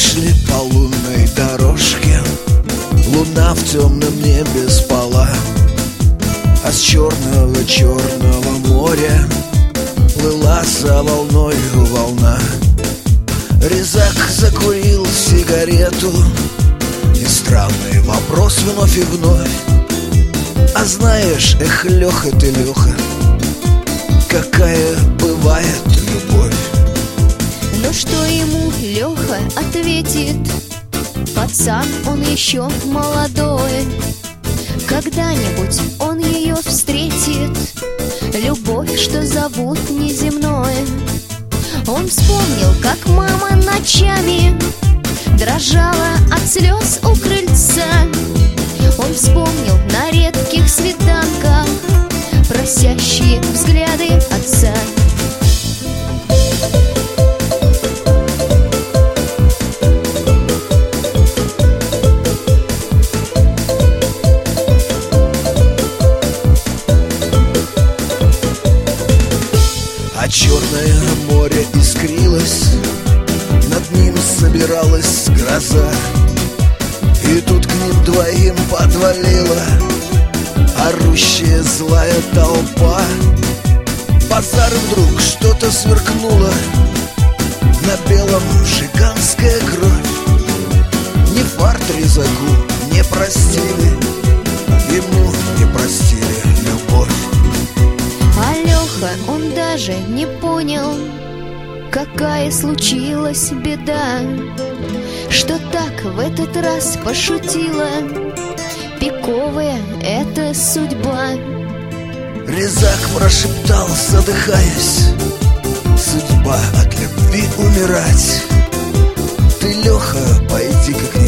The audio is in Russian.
шли по лунной дорожке. Луна в темном небе спала, а с черного моря плыла за волною волна. Резак закурил сигарету, и странный вопрос вновь и вновь: а знаешь, эх, Леха ты, Леха, какая бывает любовь? Но что ему Леха ответит? Пацан, он еще молодой. Когда-нибудь он ее встретит, любовь, что зовут неземной. Он вспомнил, как мама ночами дрожала от слез у крыльца. Он вспомнил на редких свиданках просящие взгляды отца. А черное море искрилось, над ним собиралась гроза. И тут к ним двоим подвалила орущая злая толпа. Базар вдруг что-то сверкнуло, на белом жиганская кровь. Ни фарт резаку не простили, ему не простили любовь. А Леха, он даже не понял, какая случилась беда, что так в этот раз пошутила пиковая эта судьба. Резак прошептал, задыхаясь: судьба от любви умирать. Ты, Леха, пойди-ка к